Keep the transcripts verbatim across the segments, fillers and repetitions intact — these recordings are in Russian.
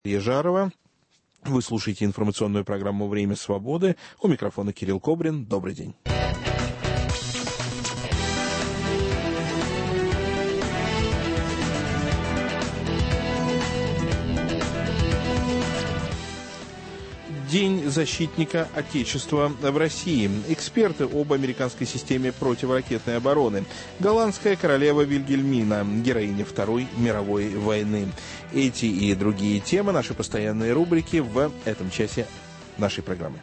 Ежарова. Вы слушаете информационную программу «Время свободы». У микрофона Кирилл Кобрин. Добрый день. День защитника Отечества в России. Эксперты об американской системе противоракетной обороны. Голландская королева Вильгельмина, героиня Второй мировой войны. Эти и другие темы, наши постоянные рубрики в этом часе нашей программы.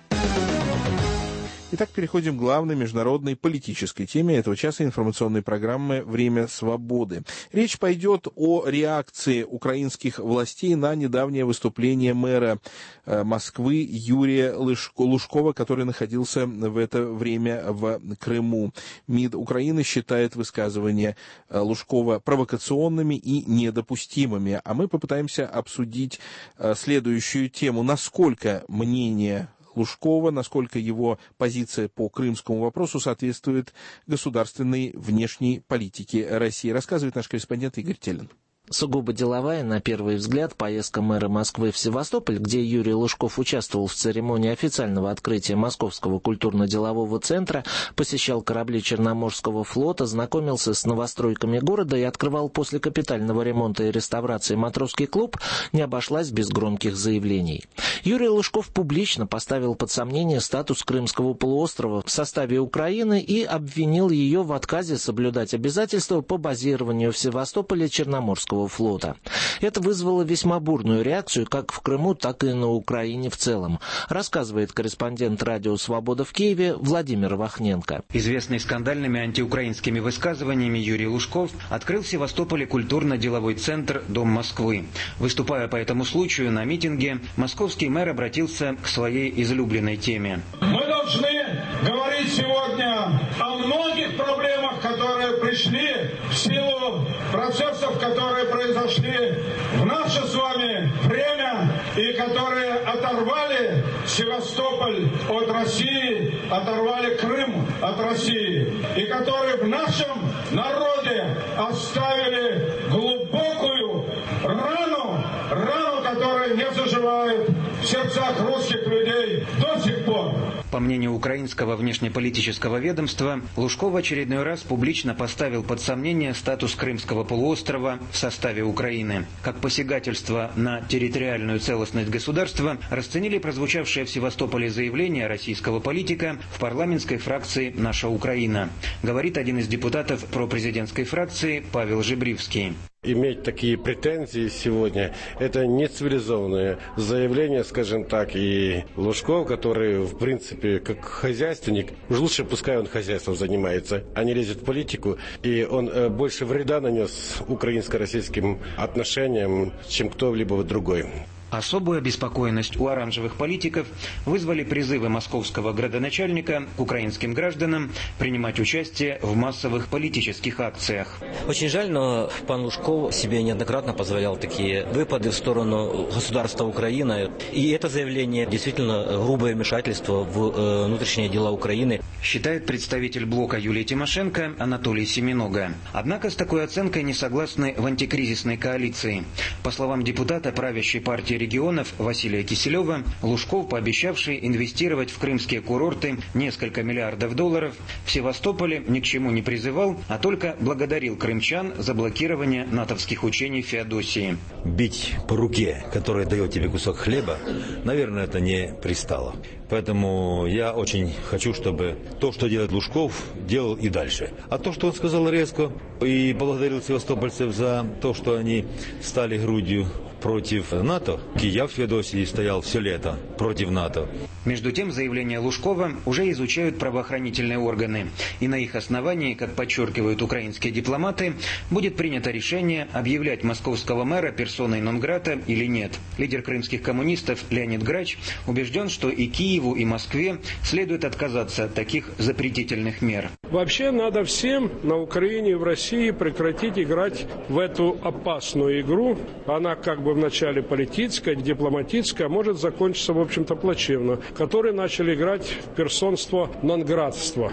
Итак, переходим к главной международной политической теме этого часа информационной программы «Время свободы». Речь пойдет о реакции украинских властей на недавнее выступление мэра Москвы Юрия Лужкова, который находился в это время в Крыму. МИД Украины считает высказывания Лужкова провокационными и недопустимыми. А мы попытаемся обсудить следующую тему. Насколько мнение Лужкова, насколько его позиция по крымскому вопросу соответствует государственной внешней политике России, рассказывает наш корреспондент Игорь Телин. Сугубо деловая, на первый взгляд, поездка мэра Москвы в Севастополь, где Юрий Лужков участвовал в церемонии официального открытия Московского культурно-делового центра, посещал корабли Черноморского флота, знакомился с новостройками города и открывал после капитального ремонта и реставрации матросский клуб, не обошлась без громких заявлений. Юрий Лужков публично поставил под сомнение статус Крымского полуострова в составе Украины и обвинил ее в отказе соблюдать обязательства по базированию в Севастополе Черноморского флота. Это вызвало весьма бурную реакцию как в Крыму, так и на Украине в целом, рассказывает корреспондент радио «Свобода» в Киеве Владимир Вахненко. Известный скандальными антиукраинскими высказываниями Юрий Лужков открыл в Севастополе культурно-деловой центр «Дом Москвы». Выступая по этому случаю на митинге, московский мэр обратился к своей излюбленной теме. Мы должны говорить сегодня о многих проблемах, которые пришли в силу процессов, которые произошли в наше с вами время и которые оторвали Севастополь от России, оторвали Крым от России, и которые в нашем народе оставили глубокую рану, рану, которая не заживает в сердцах русских людей до сих пор. По мнению украинского внешнеполитического ведомства, Лужков в очередной раз публично поставил под сомнение статус Крымского полуострова в составе Украины. Как посягательство на территориальную целостность государства расценили прозвучавшее в Севастополе заявление российского политика в парламентской фракции «Наша Украина», говорит один из депутатов пропрезидентской фракции Павел Жебривский. Иметь такие претензии сегодня – это нецивилизованное заявление, скажем так, и Лужков, который, в принципе, как хозяйственник, уж лучше пускай он хозяйством занимается, а не лезет в политику, и он больше вреда нанес украинско-российским отношениям, чем кто-либо другой. Особую обеспокоенность у оранжевых политиков вызвали призывы московского градоначальника к украинским гражданам принимать участие в массовых политических акциях. Очень жаль, но пан Лужков себе неоднократно позволял такие выпады в сторону государства Украины. И это заявление действительно грубое вмешательство в э, внутренние дела Украины. Считает представитель блока Юлии Тимошенко Анатолий Семенога. Однако с такой оценкой не согласны в антикризисной коалиции. По словам депутата правящей партии регионов Василия Киселева, Лужков, пообещавший инвестировать в крымские курорты несколько миллиардов долларов, в Севастополе ни к чему не призывал, а только благодарил крымчан за блокирование натовских учений в Феодосии. Бить по руке, которая дает тебе кусок хлеба, наверное, это не пристало. Поэтому я очень хочу, чтобы то, что делает Лужков, делал и дальше. А то, что он сказал резко и благодарил севастопольцев за то, что они стали грудью против НАТО. Я в Феодосии стоял все лето против НАТО. Между тем, заявление Лужкова уже изучают правоохранительные органы. И на их основании, как подчеркивают украинские дипломаты, будет принято решение, объявлять московского мэра персоной нон-грата или нет. Лидер крымских коммунистов Леонид Грач убежден, что и Киеву, и Москве следует отказаться от таких запретительных мер. Вообще надо всем на Украине и в России прекратить играть в эту опасную игру. Она как бы вначале политическая, дипломатическая, может закончиться, в общем-то, плачевно. Которые начали играть в персонство нон-гратства.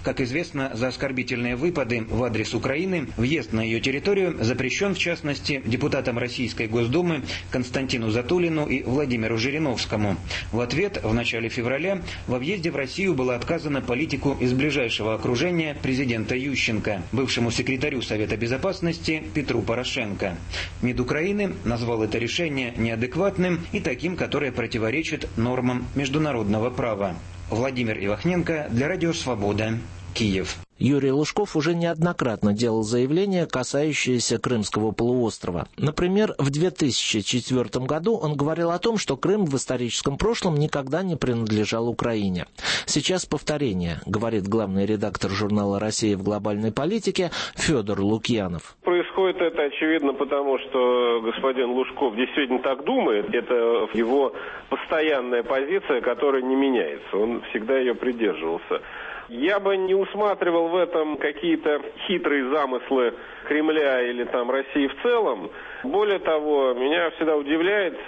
Как известно, за оскорбительные выпады в адрес Украины въезд на ее территорию запрещен, в частности, депутатам Российской Госдумы Константину Затулину и Владимиру Жириновскому. В ответ в начале февраля во въезде в Россию было отказано политику из ближайшего окружения президента Ющенко, бывшему секретарю Совета Безопасности Петру Порошенко. МИД Украины назвал это решение неадекватным и таким, которое противоречит нормам международного права. Владимир Ивахненко для Радио Свобода, Киев. Юрий Лужков уже неоднократно делал заявления, касающиеся Крымского полуострова. Например, в две тысячи четвёртом году он говорил о том, что Крым в историческом прошлом никогда не принадлежал Украине. Сейчас повторение, говорит главный редактор журнала «Россия в глобальной политике» Федор Лукьянов. Происходит это, очевидно, потому что господин Лужков действительно так думает. Это его постоянная позиция, которая не меняется. Он всегда ее придерживался. Я бы не усматривал в этом какие-то хитрые замыслы Кремля или там России в целом. Более того, меня всегда удивляет,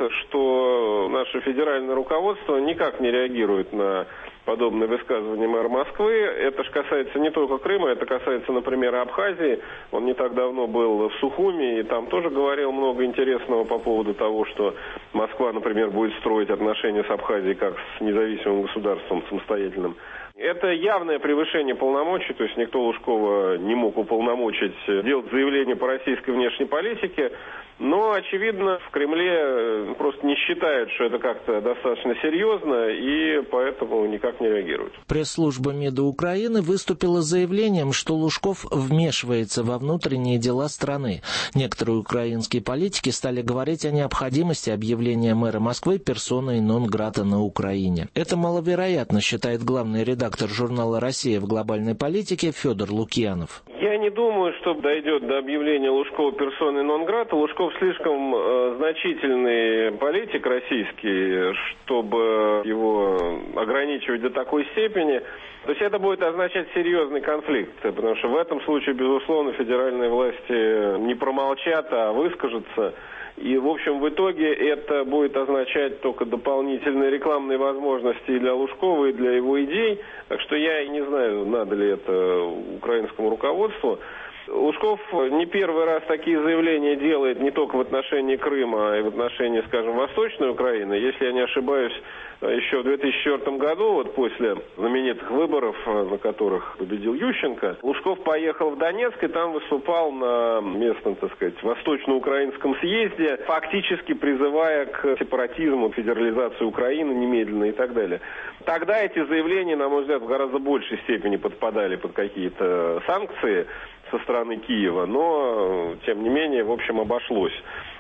что наше федеральное руководство никак не реагирует на подобные высказывания мэра Москвы. Это же касается не только Крыма, это касается, например, Абхазии. Он не так давно был в Сухуми, и там тоже говорил много интересного по поводу того, что Москва, например, будет строить отношения с Абхазией как с независимым государством, самостоятельным. Это явное превышение полномочий, то есть никто Лужкова не мог уполномочить делать заявление по российской внешней политике, но, очевидно, в Кремле просто не считают, что это как-то достаточно серьезно, и поэтому никак не реагируют. Пресс-служба МИДа Украины выступила с заявлением, что Лужков вмешивается во внутренние дела страны. Некоторые украинские политики стали говорить о необходимости объявления мэра Москвы персоной нон-грата на Украине. Это маловероятно, считает главный редактор журнала «Россия в глобальной политике» Федор Лукьянов. Я не думаю, что дойдет до объявления Лужкова персоной нон-грата. Лужков слишком э, значительный политик российский, чтобы его ограничивать до такой степени. То есть это будет означать серьезный конфликт, потому что в этом случае, безусловно, федеральные власти не промолчат, а выскажутся. И, в общем, в итоге это будет означать только дополнительные рекламные возможности и для Лужкова, и для его идей. Так что я и не знаю, надо ли это украинскому руководству. Лужков не первый раз такие заявления делает не только в отношении Крыма, а и в отношении, скажем, Восточной Украины. Если я не ошибаюсь, еще в две тысячи четвёртом году, вот после знаменитых выборов, на которых победил Ющенко, Лужков поехал в Донецк и там выступал на местном, так сказать, восточноукраинском съезде, фактически призывая к сепаратизму, федерализации Украины немедленно и так далее. Тогда эти заявления, на мой взгляд, в гораздо большей степени подпадали под какие-то санкции со стороны Киева, но, тем не менее, в общем, обошлось.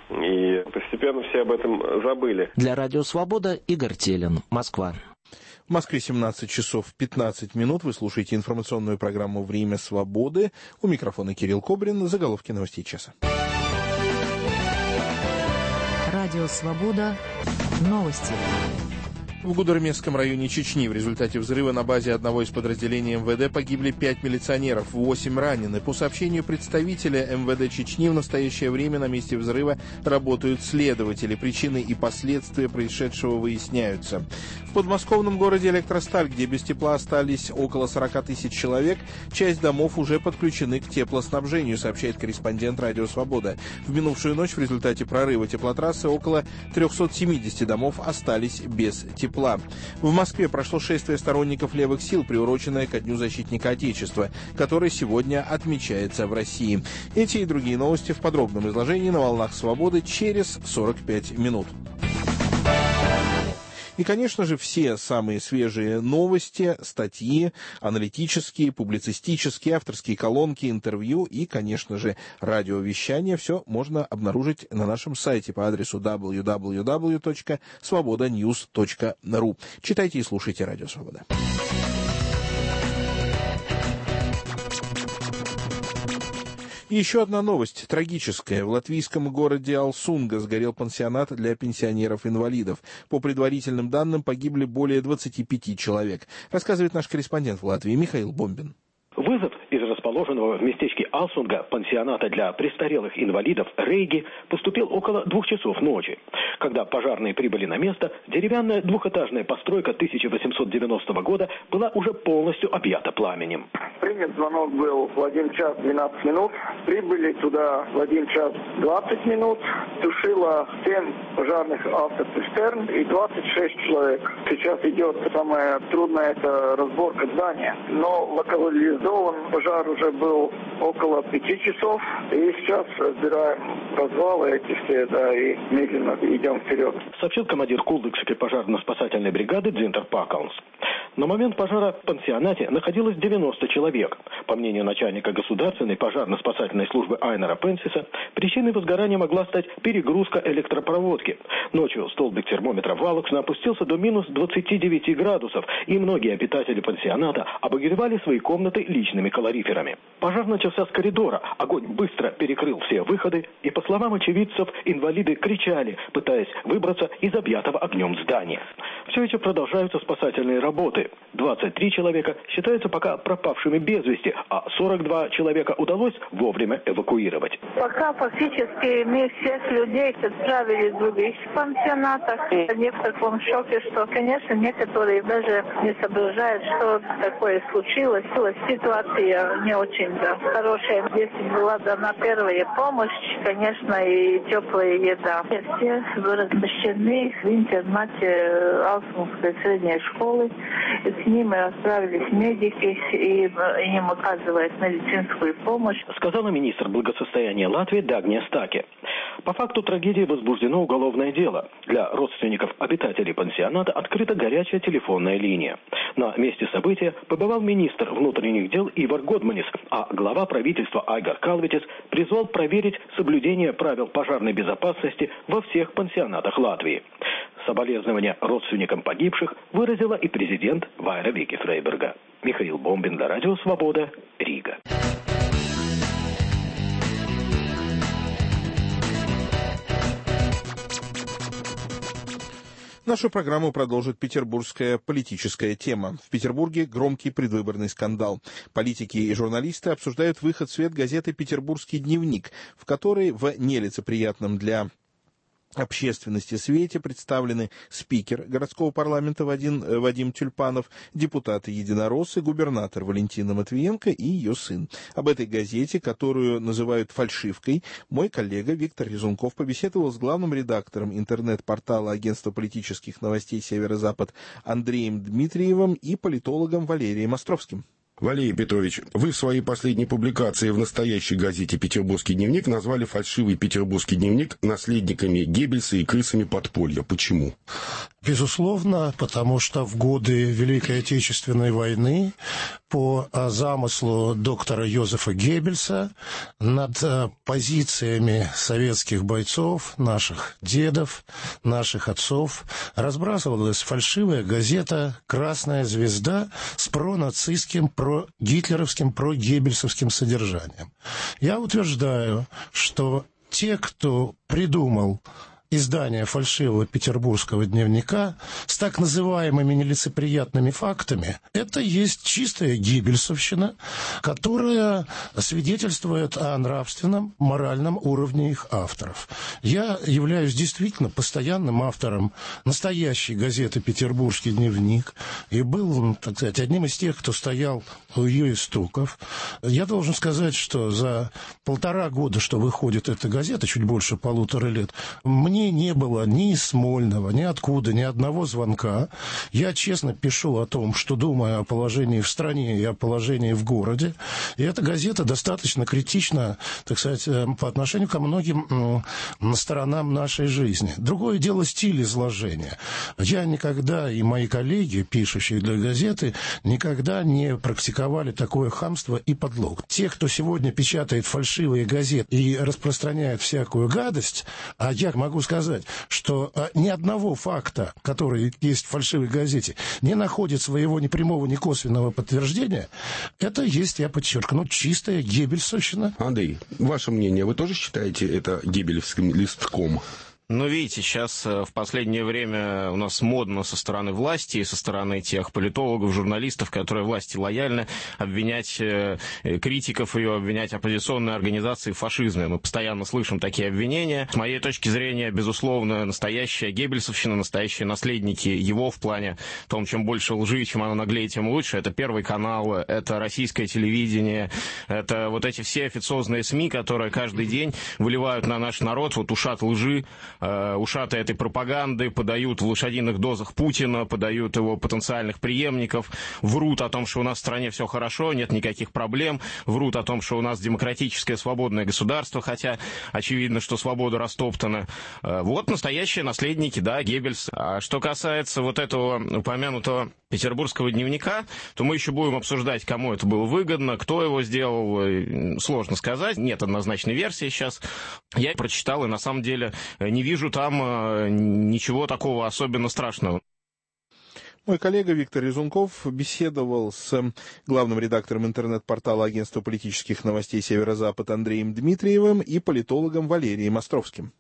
И постепенно все об этом забыли. Для Радио Свобода Игорь Телин, Москва. В Москве семнадцать часов пятнадцать минут. Вы слушаете информационную программу «Время свободы». У микрофона Кирилл Кобрин. Заголовки новостей часа. Радио Свобода. Новости. В Гудермесском районе Чечни в результате взрыва на базе одного из подразделений эм вэ дэ погибли пять милиционеров, восемь ранены. По сообщению представителя эм вэ дэ Чечни, в настоящее время на месте взрыва работают следователи. Причины и последствия происшедшего выясняются. В подмосковном городе Электросталь, где без тепла остались около сорок тысяч человек, часть домов уже подключены к теплоснабжению, сообщает корреспондент Радио Свобода. В минувшую ночь в результате прорыва теплотрассы около триста семьдесят домов остались без тепла. В Москве прошло шествие сторонников левых сил, приуроченное ко Дню защитника Отечества, который сегодня отмечается в России. Эти и другие новости в подробном изложении на «Волнах Свободы» через сорок пять минут. И, конечно же, все самые свежие новости, статьи, аналитические, публицистические, авторские колонки, интервью и, конечно же, радиовещание. Все можно обнаружить на нашем сайте по адресу дабл ю дабл ю дабл ю точка свобода ньюс точка ру. Читайте и слушайте Радио Свобода. И еще одна новость, трагическая. В латвийском городе Алсунга сгорел пансионат для пенсионеров-инвалидов. По предварительным данным, погибли более двадцати пяти человек. Рассказывает наш корреспондент в Латвии Михаил Бомбин. Вызов из расположенного в местечке Алсунга пансионата для престарелых инвалидов Рейги, поступил около двух часов ночи. Когда пожарные прибыли на место, деревянная двухэтажная постройка тысяча восемьсот девяностого года была уже полностью объята пламенем. Принят звонок был в один час двенадцать минут. Прибыли туда в один час двадцать минут. Тушило семь пожарных автоцистерн и двадцать шесть человек. Сейчас идет самое трудное, это разборка здания. Но локализован пожар уже был около пяти часов. И сейчас разбираем развалы эти все, да, и медленно идем вперед. Сообщил командир Кулдыкской пожарно-спасательной бригады Дзинтер Пакалнс. На момент пожара в пансионате находилось девяносто человек. По мнению начальника государственной пожарно-спасательной службы Айнера Пенсиса, причиной возгорания могла стать перегрузка электропроводки. Ночью столбик термометра Валоксна опустился до минус двадцати девяти градусов, и многие обитатели пансионата обогревали свои комнаты личными калориферами. Пожар начался с коридора, огонь быстро перекрыл все выходы, и, по словам очевидцев, инвалиды кричали, пытаясь выбраться из объятого огнем здания. Все еще продолжаются спасательные работы. двадцать три человека считаются пока пропавшими без вести, а сорок два человека удалось вовремя эвакуировать. Пока фактически мы всех людей отправили в других пансионатах. И они в таком шоке, что, конечно, некоторые даже не соображают, что такое случилось. Ситуация не очень да, хорошая. Если была дана первая помощь, конечно, и теплая еда. Все размещены в интернате Алсунской средней школы. К ним отправились медики, и им оказывают медицинскую помощь. Сказала министр благосостояния Латвии Дагния Стаке. По факту трагедии возбуждено уголовное дело. Для родственников обитателей пансионата открыта горячая телефонная линия. На месте события побывал министр внутренних дел Ивар Годманис, а глава правительства Айгар Калветис призвал проверить соблюдение правил пожарной безопасности во всех пансионатах Латвии. Соболезнования родственникам погибших выразила и президент Вайра Вики Фрейберга. Михаил Бомбин для Радио Свобода, Рига. Нашу программу продолжит петербургская политическая тема. В Петербурге громкий предвыборный скандал. Политики и журналисты обсуждают выход в свет газеты «Петербургский дневник», в которой в нелицеприятном для общественности свете представлены спикер городского парламента Вадим, Вадим Тюльпанов, депутаты-единороссы, губернатор Валентина Матвиенко и ее сын. Об этой газете, которую называют фальшивкой, мой коллега Виктор Резунков побеседовал с главным редактором интернет-портала агентства политических новостей «Северо-Запад» Андреем Дмитриевым и политологом Валерием Островским. Валерий Петрович, вы в своей последней публикации в настоящей газете «Петербургский дневник» назвали фальшивый «Петербургский дневник» наследниками Геббельса и крысами подполья. Почему? Безусловно, потому что в годы Великой Отечественной войны по замыслу доктора Йозефа Геббельса над позициями советских бойцов, наших дедов, наших отцов, разбрасывалась фальшивая газета «Красная звезда» с пронацистским, прогитлеровским, прогеббельсовским содержанием. Я утверждаю, что те, кто придумал издание фальшивого петербургского дневника с так называемыми нелицеприятными фактами, это есть чистая гиббельсовщина, которая свидетельствует о нравственном, моральном уровне их авторов. Я являюсь действительно постоянным автором настоящей газеты «Петербургский дневник» и был, так сказать, одним из тех, кто стоял у ее истоков. Я должен сказать, что за полтора года, что выходит эта газета, чуть больше полутора лет, мне не было ни из Смольного, ни откуда, ни одного звонка. Я честно пишу о том, что думаю о положении в стране и о положении в городе. И эта газета достаточно критична, так сказать, по отношению ко многим сторонам нашей жизни. Другое дело стиль изложения. Я никогда, и мои коллеги, пишущие для газеты, никогда не практиковали такое хамство и подлог. Те, кто сегодня печатает фальшивые газеты и распространяет всякую гадость, а я могу сказать, что а, ни одного факта, который есть в фальшивой газете, не находит своего ни прямого, ни косвенного подтверждения, это есть, я подчеркну, чистая геббельсовщина. Андрей, ваше мнение, вы тоже считаете это геббельевским листком? Ну, видите, сейчас в последнее время у нас модно со стороны власти и со стороны тех политологов, журналистов, которые власти лояльны, обвинять критиков ее, обвинять оппозиционные организации в фашизме. Мы постоянно слышим такие обвинения. С моей точки зрения, безусловно, настоящая геббельсовщина, настоящие наследники его в плане в том, чем больше лжи, чем оно наглее, тем лучше. Это Первый канал, это российское телевидение, это вот эти все официозные СМИ, которые каждый день выливают на наш народ вот ушат лжи, ушаты этой пропаганды, подают в лошадиных дозах Путина, подают его потенциальных преемников, врут о том, что у нас в стране все хорошо, нет никаких проблем, врут о том, что у нас демократическое свободное государство, хотя очевидно, что свобода растоптана. Вот настоящие наследники, да, Геббельс. А что касается вот этого упомянутого петербургского дневника, то мы еще будем обсуждать, кому это было выгодно, кто его сделал, сложно сказать, нет однозначной версии сейчас. Я прочитал, и на самом деле не вижу там ничего такого особенно страшного. Мой коллега Виктор Резунков беседовал с главным редактором интернет-портала агентства политических новостей «Северо-Запад» Андреем Дмитриевым и политологом Валерием Островским.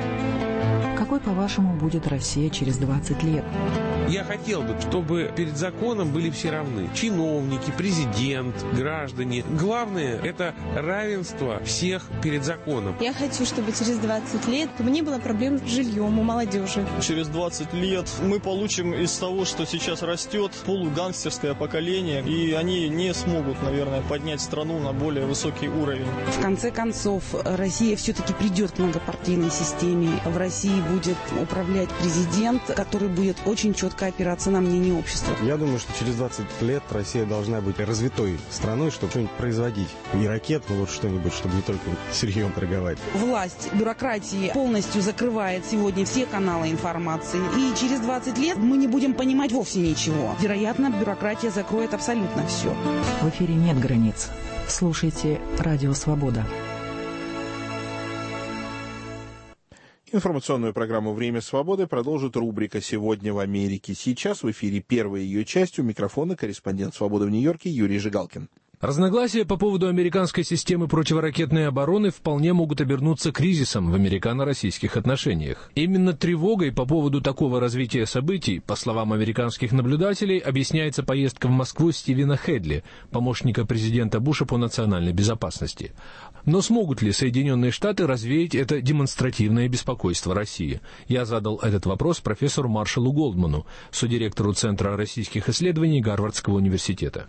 Какой, по-вашему, будет Россия через двадцать лет? Я хотел бы, чтобы перед законом были все равны. Чиновники, президент, граждане. Главное – это равенство всех перед законом. Я хочу, чтобы через двадцать лет не было проблем с жильем у молодежи. Через двадцать лет мы получим из того, что сейчас растет, полугангстерское поколение, и они не смогут, наверное, поднять страну на более высокий уровень. В конце концов, Россия все-таки придет к многопартийной системе. В России будет управлять президент, который будет очень четко опираться на мнение общества. Я думаю, что через двадцать лет Россия должна быть развитой страной, чтобы что-нибудь производить. Не ракет, но вот что-нибудь, чтобы не только сырьем торговать. Власть бюрократии полностью закрывает сегодня все каналы информации. И через двадцать лет мы не будем понимать вовсе ничего. Вероятно, бюрократия закроет абсолютно все. В эфире нет границ. Слушайте «Радио Свобода». Информационную программу «Время свободы» продолжит рубрика «Сегодня в Америке». Сейчас в эфире первая ее часть. У микрофона корреспондент «Свободы» в Нью-Йорке Юрий Жигалкин. Разногласия по поводу американской системы противоракетной обороны вполне могут обернуться кризисом в американо-российских отношениях. Именно тревогой по поводу такого развития событий, по словам американских наблюдателей, объясняется поездка в Москву Стивена Хедли, помощника президента Буша по национальной безопасности. Но смогут ли Соединенные Штаты развеять это демонстративное беспокойство России? Я задал этот вопрос профессору Маршалу Голдману, содиректору Центра российских исследований Гарвардского университета.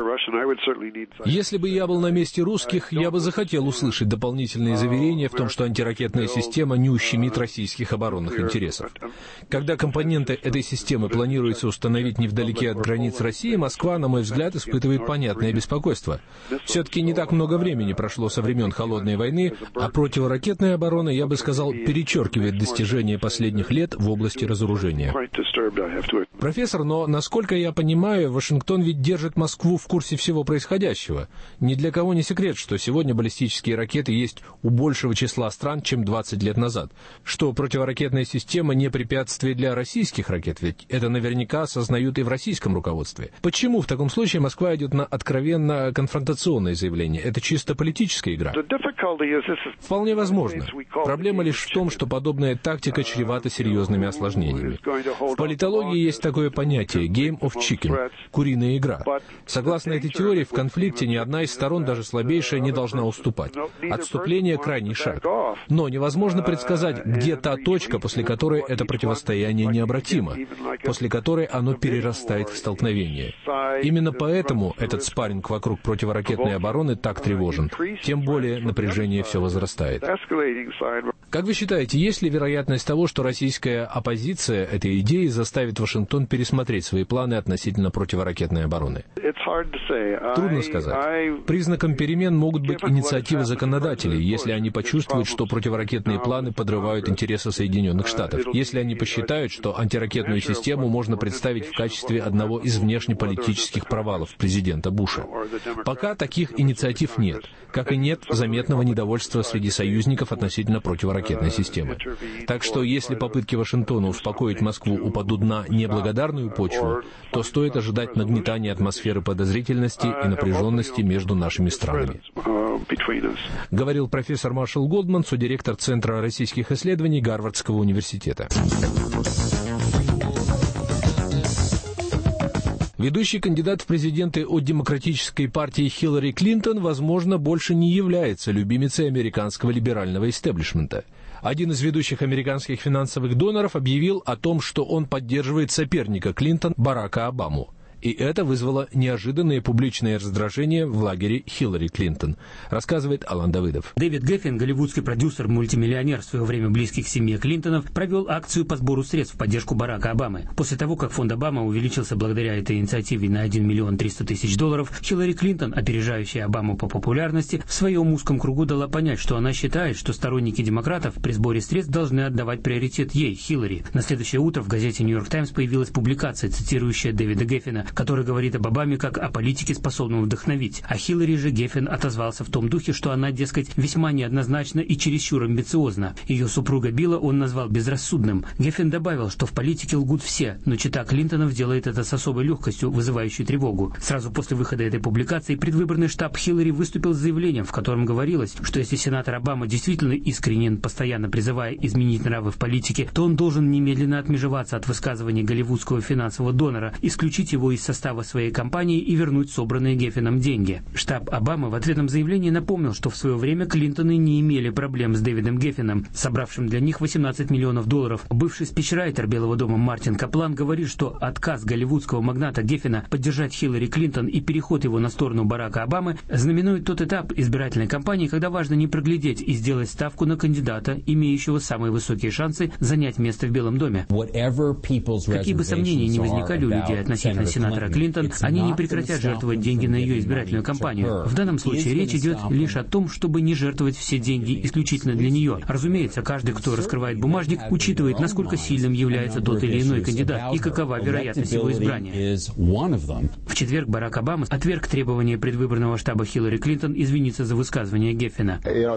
Если бы я был на месте русских, я бы захотел услышать дополнительные заверения в том, что антиракетная система не ущемит российских оборонных интересов. Когда компоненты этой системы планируется установить невдалеке от границ России, Москва, на мой взгляд, испытывает понятное беспокойство. Все-таки не так много времени прошло со времен Холодной войны, а противоракетная оборона, я бы сказал, перечеркивает достижения последних лет в области разоружения. Профессор, но, насколько я понимаю, Вашингтон ведь держит Москву в курсе всего происходящего. Ни для кого не секрет, что сегодня баллистические ракеты есть у большего числа стран, чем двадцать лет назад. Что противоракетная система не препятствие для российских ракет, ведь это наверняка осознают и в российском руководстве. Почему в таком случае Москва идет на откровенно конфронтационное заявление? Это чисто политическая игра? Вполне возможно. Проблема лишь в том, что подобная тактика чревата серьезными осложнениями. В политологии есть такое понятие «game of chicken» — куриная игра. Согласно этой теории, в конфликте ни одна из сторон, даже слабейшая, не должна уступать. Отступление — крайний шаг. Но невозможно предсказать, где та точка, после которой это противостояние необратимо, после которой оно перерастает в столкновение. Именно поэтому этот спарринг вокруг противоракетной обороны так тревожен. Тем более напряжение все возрастает. Как вы считаете, есть ли вероятность того, что российская оппозиция этой идеи заставит Вашингтон пересмотреть свои планы относительно противоракетной обороны? Трудно сказать. Признаком перемен могут быть инициативы законодателей, если они почувствуют, что противоракетные планы подрывают интересы Соединенных Штатов, если они посчитают, что антиракетную систему можно представить в качестве одного из внешнеполитических провалов президента Буша. Пока таких инициатив нет, как и нет заметного недовольства среди союзников относительно противоракетной противоракетной системы. Так что, если попытки Вашингтона успокоить Москву упадут на неблагодарную почву, то стоит ожидать нагнетания атмосферы подозрительности и напряженности между нашими странами. Говорил профессор Маршал Голдман, содиректор Центра российских исследований Гарвардского университета. Ведущий кандидат в президенты от Демократической партии Хиллари Клинтон, возможно, больше не является любимицей американского либерального истеблишмента. Один из ведущих американских финансовых доноров объявил о том, что он поддерживает соперника Клинтон Барака Обаму. И это вызвало неожиданное публичное раздражение в лагере Хиллари Клинтон, рассказывает Алан Давыдов. Дэвид Геффин, голливудский продюсер-мультимиллионер, в свое время близкий к семье Клинтонов, провел акцию по сбору средств в поддержку Барака Обамы. После того, как фонд Обама увеличился благодаря этой инициативе на один миллион триста тысяч долларов, Хиллари Клинтон, опережающая Обаму по популярности, в своем узком кругу дала понять, что она считает, что сторонники демократов при сборе средств должны отдавать приоритет ей, Хиллари. На следующее утро в газете «Нью-Йорк Таймс» появилась публикация, цитирующая Дэвида Геффина, который говорит об Обаме как о политике, способном вдохновить. А Хиллари же Геффин отозвался в том духе, что она, дескать, весьма неоднозначна и чересчур амбициозна. Ее супруга Билла он назвал безрассудным. Геффин добавил, что в политике лгут все, но чета Клинтонов делает это с особой легкостью, вызывающей тревогу. Сразу после выхода этой публикации предвыборный штаб Хиллари выступил с заявлением, в котором говорилось, что если сенатор Обама действительно искренен, постоянно призывая изменить нравы в политике, то он должен немедленно отмежеваться от высказываний голливудского финансового донора, исключить его из состава своей кампании и вернуть собранные Геффином деньги. Штаб Обамы в ответном заявлении напомнил, что в свое время Клинтоны не имели проблем с Дэвидом Геффином, собравшим для них восемнадцать миллионов долларов. Бывший спичрайтер Белого дома Мартин Каплан говорит, что отказ голливудского магната Геффина поддержать Хиллари Клинтон и переход его на сторону Барака Обамы знаменует тот этап избирательной кампании, когда важно не проглядеть и сделать ставку на кандидата, имеющего самые высокие шансы занять место в Белом доме. Какие бы сомнения ни возникали у людей относительно сенатора Клинтон, они не прекратят жертвовать деньги на ее избирательную кампанию. В данном случае речь идет лишь о том, чтобы не жертвовать все деньги исключительно для нее. Разумеется, каждый, кто раскрывает бумажник, учитывает, насколько сильным является тот или иной кандидат и какова вероятность его избрания. В четверг Барак Обама отверг требования предвыборного штаба Хиллари Клинтон извиниться за высказывание Геффина.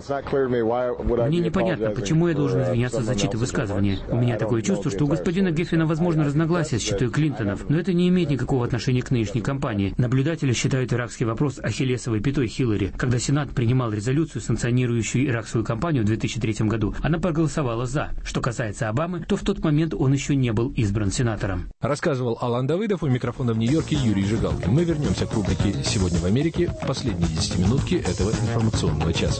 Мне непонятно, почему я должен извиняться за чьи-то высказывания. У меня такое чувство, что у господина Геффина возможно разногласия с читой Клинтонов, но это не имеет никакого отношения к нынешней кампании. Наблюдатели считают иракский вопрос ахиллесовой пятой Хиллари. Когда Сенат принимал резолюцию, санкционирующую иракскую кампанию в две тысячи третьем году, она проголосовала «за». Что касается Обамы, то в тот момент он еще не был избран сенатором. Рассказывал Алан Давыдов, у микрофона в Нью-Йорке Юрий Жигалкин. Мы вернемся к рубрике «Сегодня в Америке» в последние десятиминутки этого информационного часа.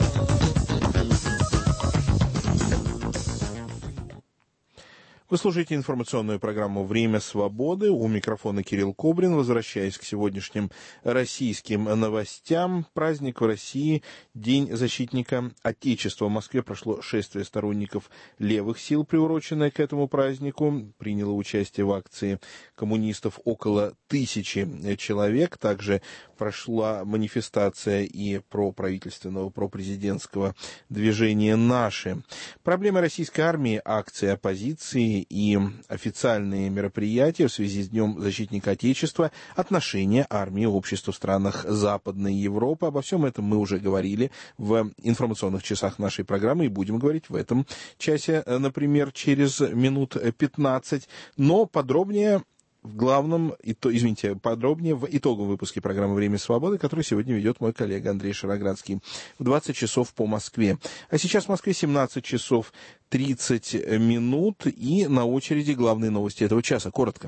Вы слушаете информационную программу «Время свободы». У микрофона Кирилл Кобрин. Возвращаясь к сегодняшним российским новостям. Праздник в России, День защитника Отечества. В Москве прошло шествие сторонников левых сил, приуроченное к этому празднику. Приняло участие в акции коммунистов около тысячи человек. Также прошла манифестация и проправительственного, пропрезидентского движения «Наши». Проблемы российской армии, акции оппозиции и официальные мероприятия в связи с Днем защитника Отечества, отношения армии и общества в странах Западной Европы. Обо всем этом мы уже говорили в информационных часах нашей программы и будем говорить в этом часе, например, через минут пятнадцать. Но подробнее в главном, извините, подробнее в итоговом выпуске программы «Время свободы», который сегодня ведет мой коллега Андрей Шароградский в двадцать часов по Москве. А сейчас в Москве семнадцать часов тридцать минут, и на очереди главные новости этого часа. Коротко.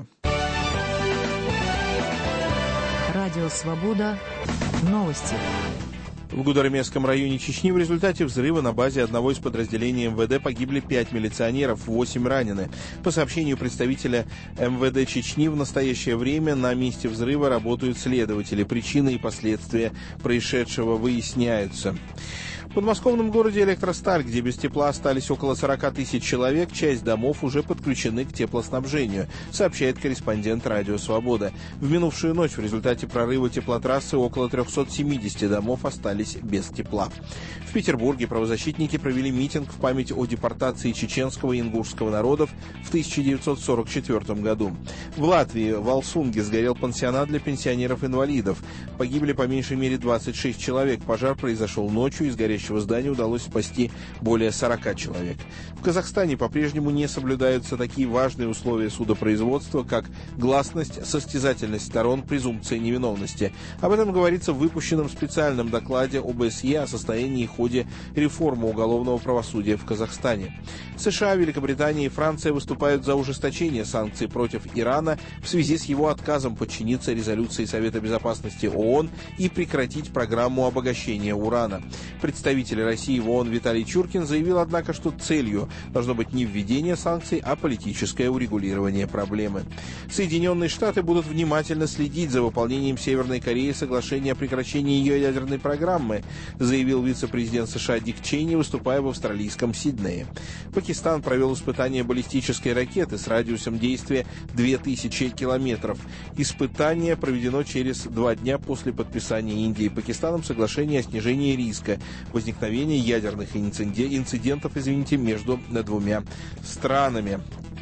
Радио «Свобода». Новости. В Гудеремесском районе Чечни в результате взрыва на базе одного из подразделений МВД погибли пять милиционеров, восемь ранены. По сообщению представителя МВД Чечни, в настоящее время на месте взрыва работают следователи. Причины и последствия происшедшего выясняются. В подмосковном городе Электросталь, где без тепла остались около сорок тысяч человек, часть домов уже подключены к теплоснабжению, сообщает корреспондент «Радио Свобода». В минувшую ночь в результате прорыва теплотрассы около триста семьдесят домов остались без тепла. В Петербурге правозащитники провели митинг в память о депортации чеченского и ингушского народов в тысяча девятьсот сорок четвёртом году. В Латвии в Алсунге сгорел пансионат для пенсионеров-инвалидов. Погибли по меньшей мере двадцать шесть человек. Пожар произошел ночью, из горящего горящего здания удалось спасти более сорока человек. В Казахстане по-прежнему не соблюдаются такие важные условия судопроизводства, как гласность, состязательность сторон, презумпция невиновности. Об этом говорится в выпущенном специальном докладе о бэ эс е о состоянии и ходе реформы уголовного правосудия в Казахстане. США, Великобритания и Франция выступают за ужесточение санкций против Ирана в связи с его отказом подчиниться резолюции Совета Безопасности ООН и прекратить программу обогащения урана. Представитель России в ООН Виталий Чуркин заявил, однако, что целью должно быть не введение санкций, а политическое урегулирование проблемы. Соединенные Штаты будут внимательно следить за выполнением Северной Кореи соглашения о прекращении ее ядерной программы, заявил вице-президент США Дик Чейни, выступая в австралийском Сиднее. Пакистан провел испытание баллистической ракеты с радиусом действия две тысячи километров. Испытание проведено через два дня после подписания Индией и Пакистаном соглашения о снижении риска возникновения ядерных инцидентов извините, между двумя странами.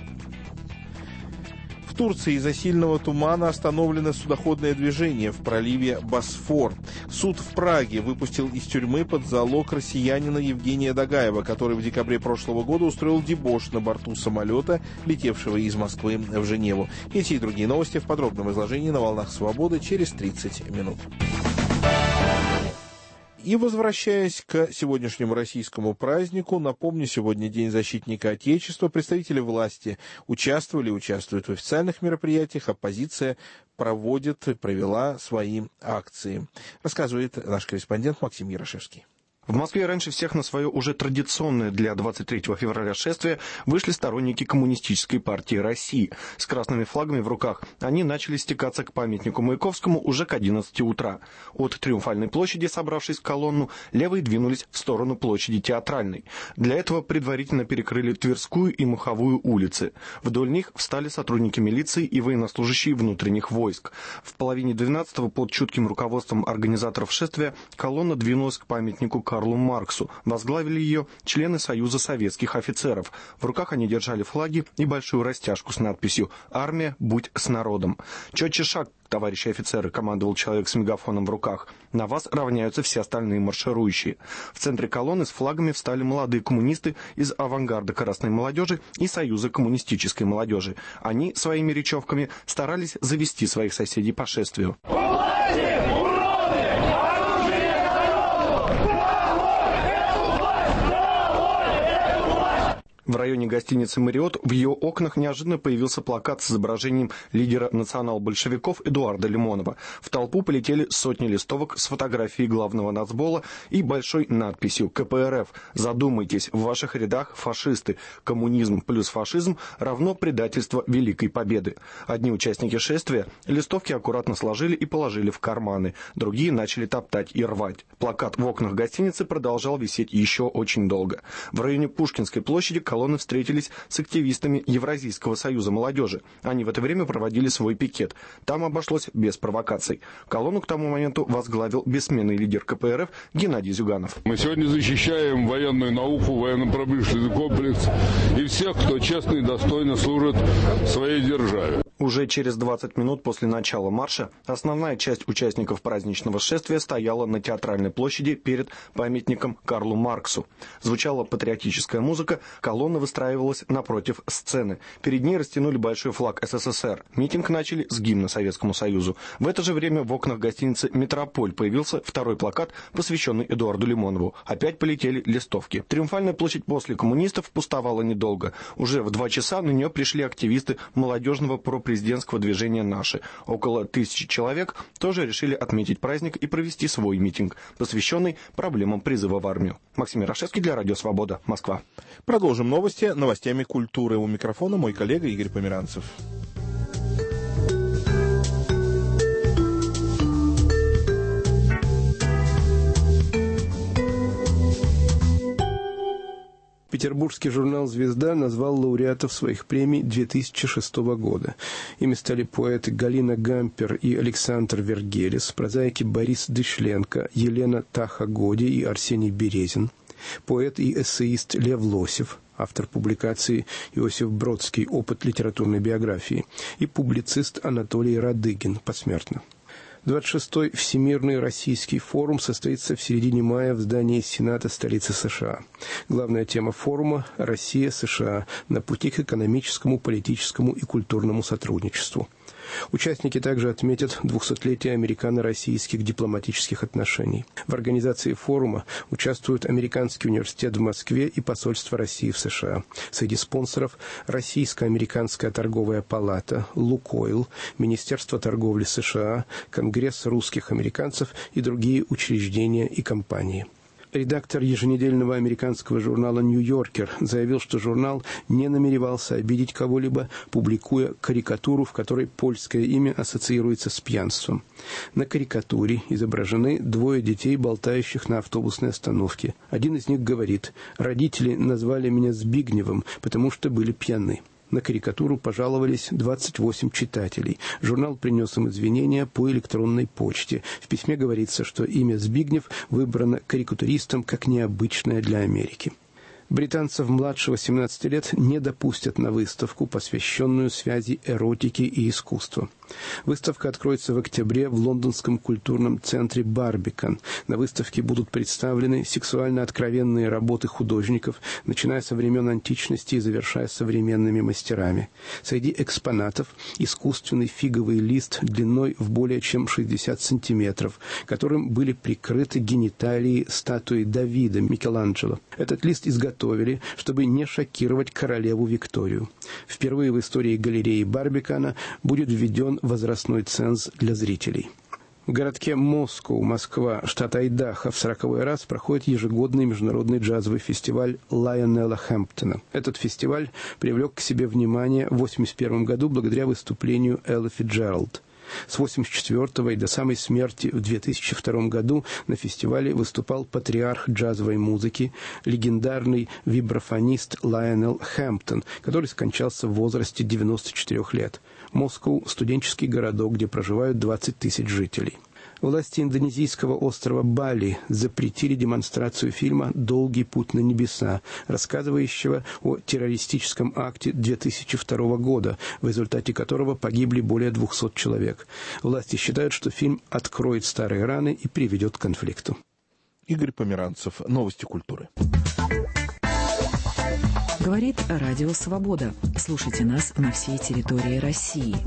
В Турции из-за сильного тумана остановлено судоходное движение в проливе Босфор. Суд в Праге выпустил из тюрьмы под залог россиянина Евгения Дагаева, который в декабре прошлого года устроил дебош на борту самолета, летевшего из Москвы в Женеву. Эти и другие новости в подробном изложении на «Волнах Свободы» через тридцать минут. И возвращаясь к сегодняшнему российскому празднику, напомню, сегодня День защитника Отечества. Представители власти участвовали, участвуют в официальных мероприятиях, оппозиция проводит, провела свои акции. Рассказывает наш корреспондент Максим Ярошевский. В Москве раньше всех на свое уже традиционное для двадцать третьего февраля шествие вышли сторонники Коммунистической партии России. С красными флагами в руках они начали стекаться к памятнику Маяковскому уже к одиннадцати утра. От Триумфальной площади, собравшись в колонну, левые двинулись в сторону площади Театральной. Для этого предварительно перекрыли Тверскую и Муховую улицы. Вдоль них встали сотрудники милиции и военнослужащие внутренних войск. В половине двенадцатого под чутким руководством организаторов шествия колонна двинулась к памятнику Карлу Марксу. Возглавили ее члены Союза советских офицеров. В руках они держали флаги и большую растяжку с надписью «Армия, будь с народом». «Четче шаг, товарищи офицеры», командовал человек с мегафоном в руках. «На вас равняются все остальные марширующие». В центре колонны с флагами встали молодые коммунисты из авангарда красной молодежи и Союза коммунистической молодежи. Они своими речевками старались завести своих соседей по шествию. В районе гостиницы «Мариот» в ее окнах неожиданно появился плакат с изображением лидера национал-большевиков Эдуарда Лимонова. В толпу полетели сотни листовок с фотографией главного нацбола и большой надписью «ка пэ эр эф. Задумайтесь, в ваших рядах фашисты. Коммунизм плюс фашизм равно предательство Великой Победы». Одни участники шествия листовки аккуратно сложили и положили в карманы. Другие начали топтать и рвать. Плакат в окнах гостиницы продолжал висеть еще очень долго. В районе Пушкинской площади колонны встретились с активистами Евразийского союза молодежи. Они в это время проводили свой пикет. Там обошлось без провокаций. Колонну к тому моменту возглавил бессменный лидер ка пэ эр эф Геннадий Зюганов. Мы сегодня защищаем военную науку, военно-промышленный комплекс и всех, кто честно и достойно служит своей державе. Уже через двадцать минут после начала марша основная часть участников праздничного шествия стояла на Театральной площади перед памятником Карлу Марксу. Звучала патриотическая музыка, колонна выстраивалась напротив сцены. Перед ней растянули большой флаг эс эс эс эр. Митинг начали с гимна Советскому Союзу. В это же время в окнах гостиницы «Метрополь» появился второй плакат, посвященный Эдуарду Лимонову. Опять полетели листовки. Триумфальная площадь после коммунистов пустовала недолго. Уже в два часа на нее пришли активисты молодежного пропрезидентского движения «Наши». Около тысячи человек тоже решили отметить праздник и провести свой митинг, посвященный проблемам призыва в армию. Максим Ярошевский для Радио Свобода, Москва. Продолжим новости новостями культуры. У микрофона мой коллега Игорь Померанцев. Петербургский журнал «Звезда» назвал лауреатов своих премий две тысячи шестого года. Ими стали поэты Галина Гампер и Александр Вергелис, прозаики Борис Дышленко, Елена Таха-Годи и Арсений Березин, поэт и эссеист Лев Лосев, автор публикации Иосиф Бродский «Опыт литературной биографии», и публицист Анатолий Радыгин посмертно. двадцать шестой Всемирный российский форум состоится в середине мая в здании Сената столицы США. Главная тема форума – Россия, США на пути к экономическому, политическому и культурному сотрудничеству. Участники также отметят двухсотлетие американо-российских дипломатических отношений. В организации форума участвуют Американский университет в Москве и посольство России в США. Среди спонсоров – Российско-американская торговая палата, Лукойл, Министерство торговли США, Конгресс русских американцев и другие учреждения и компании. Редактор еженедельного американского журнала «Нью-Йоркер» заявил, что журнал не намеревался обидеть кого-либо, публикуя карикатуру, в которой польское имя ассоциируется с пьянством. На карикатуре изображены двое детей, болтающих на автобусной остановке. Один из них говорит: «Родители назвали меня Збигневым, потому что были пьяны». На карикатуру пожаловались двадцать восемь читателей. Журнал принес им извинения по электронной почте. В письме говорится, что имя Збигнев выбрано карикатуристом как необычное для Америки. Британцев младше восемнадцати лет не допустят на выставку, посвященную связи эротики и искусства. Выставка откроется в октябре в лондонском культурном центре «Барбикан». На выставке будут представлены сексуально откровенные работы художников, начиная со времен античности и завершая современными мастерами. Среди экспонатов искусственный фиговый лист длиной в более чем шестьдесят сантиметров, которым были прикрыты гениталии статуи Давида Микеланджело. Этот лист изготовили, чтобы не шокировать королеву Викторию. Впервые в истории галереи Барбикана будет введен возрастной ценз для зрителей. В городке Москоу, Москва, штат Айдахо, в сороковой раз проходит ежегодный международный джазовый фестиваль Лайонела Хэмптона. Этот фестиваль привлек к себе внимание в восемьдесят первом году благодаря выступлению Эллы Фицджеральд. С восемьдесят четвёртого и до самой смерти в две тысячи втором году на фестивале выступал патриарх джазовой музыки, легендарный вибрафонист Лайонел Хэмптон, который скончался в возрасте девяноста четырёх лет. Москоу – студенческий городок, где проживают двадцать тысяч жителей. Власти индонезийского острова Бали запретили демонстрацию фильма «Долгий путь на небеса», рассказывающего о террористическом акте две тысячи второго года, в результате которого погибли более двухсот человек. Власти считают, что фильм откроет старые раны и приведет к конфликту. Игорь Померанцев. Новости культуры. Говорит Радио Свобода. Слушайте нас на всей территории России.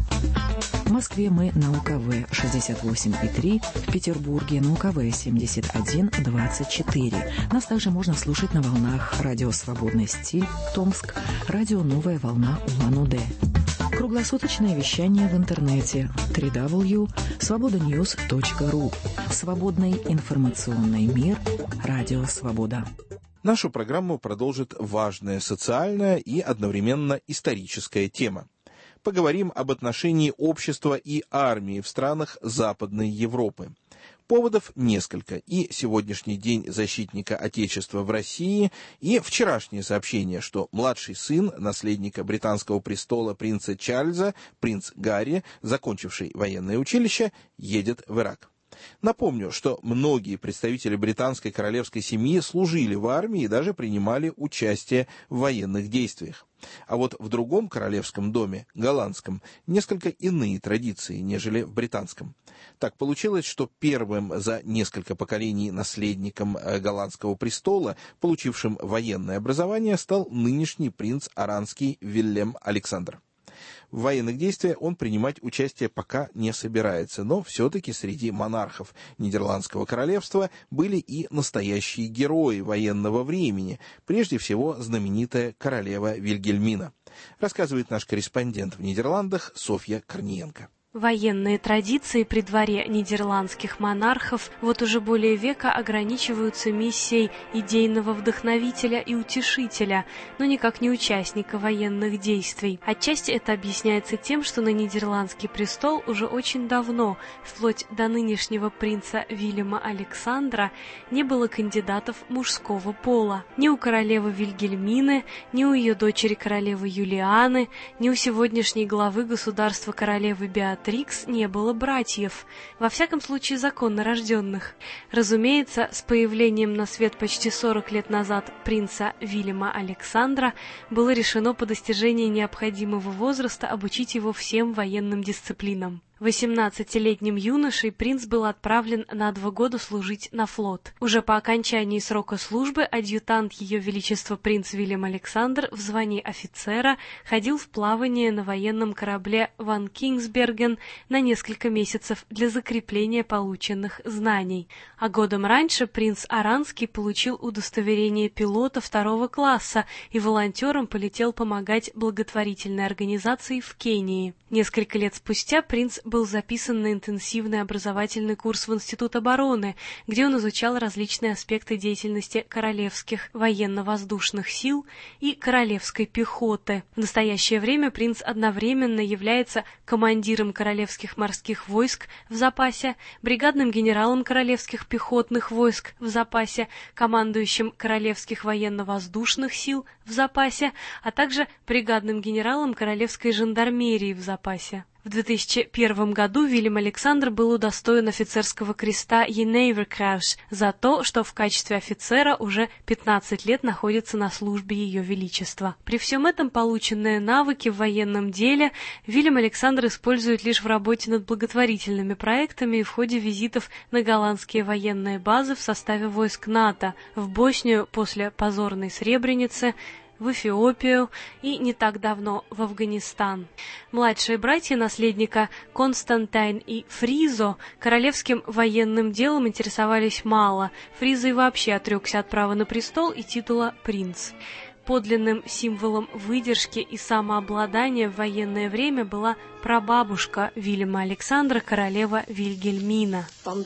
В Москве мы на УКВ шестьдесят восемь и три, в Петербурге на УКВ семьдесят один двадцать четыре. Нас также можно слушать на волнах Радио Свободный стиль, Томск, Радио Новая волна Улан-Удэ. Круглосуточное вещание в интернете дабл ю дабл ю дабл ю точка свобода ньюс точка ру. Свободный информационный мир. Радио Свобода. Нашу программу продолжит важная социальная и одновременно историческая тема. Поговорим об отношении общества и армии в странах Западной Европы. Поводов несколько. И сегодняшний день защитника Отечества в России, и вчерашнее сообщение, что младший сын наследника британского престола принца Чарльза, принц Гарри, закончивший военное училище, едет в Ирак. Напомню, что многие представители британской королевской семьи служили в армии и даже принимали участие в военных действиях. А вот в другом королевском доме, голландском, несколько иные традиции, нежели в британском. Так получилось, что первым за несколько поколений наследником голландского престола, получившим военное образование, стал нынешний принц Оранский Виллем Александр. В военных действиях он принимать участие пока не собирается, но все-таки среди монархов Нидерландского королевства были и настоящие герои военного времени, прежде всего знаменитая королева Вильгельмина, рассказывает наш корреспондент в Нидерландах Софья Корниенко. Военные традиции при дворе нидерландских монархов вот уже более века ограничиваются миссией идейного вдохновителя и утешителя, но никак не участника военных действий. Отчасти это объясняется тем, что на нидерландский престол уже очень давно, вплоть до нынешнего принца Вильяма Александра, не было кандидатов мужского пола. Ни у королевы Вильгельмины, ни у ее дочери королевы Юлианы, ни у сегодняшней главы государства королевы Беатрикс Трикс не было братьев, во всяком случае законно рожденных. Разумеется, с появлением на свет почти сорок лет назад принца Вильяма Александра было решено по достижении необходимого возраста обучить его всем военным дисциплинам. восемнадцатилетним юношей принц был отправлен на два года служить на флот. Уже по окончании срока службы адъютант Ее Величества принц Вильям Александр в звании офицера ходил в плавание на военном корабле «Ван Кингсберген» на несколько месяцев для закрепления полученных знаний. А годом раньше принц Аранский получил удостоверение пилота второго класса и волонтером полетел помогать благотворительной организации в Кении. Несколько лет спустя принц был записан на интенсивный образовательный курс в Институт обороны, где он изучал различные аспекты деятельности королевских военно-воздушных сил и королевской пехоты. В настоящее время принц одновременно является командиром королевских морских войск в запасе, бригадным генералом королевских пехотных войск в запасе, командующим королевских военно-воздушных сил в запасе, а также бригадным генералом королевской жандармерии в запасе. В две тысячи первом году Вильям Александр был удостоен офицерского креста Jeneverkruis за то, что в качестве офицера уже пятнадцать лет находится на службе Ее Величества. При всем этом полученные навыки в военном деле Вильям Александр использует лишь в работе над благотворительными проектами и в ходе визитов на голландские военные базы в составе войск НАТО, в Боснию после позорной Сребреницы, в Эфиопию и не так давно в Афганистан. Младшие братья наследника Константайн и Фризо королевским военным делом интересовались мало. Фризо и вообще отрекся от права на престол и титула «принц». Подлинным символом выдержки и самообладания в военное время была прабабушка Вильяма Александра, королева Вильгельмина.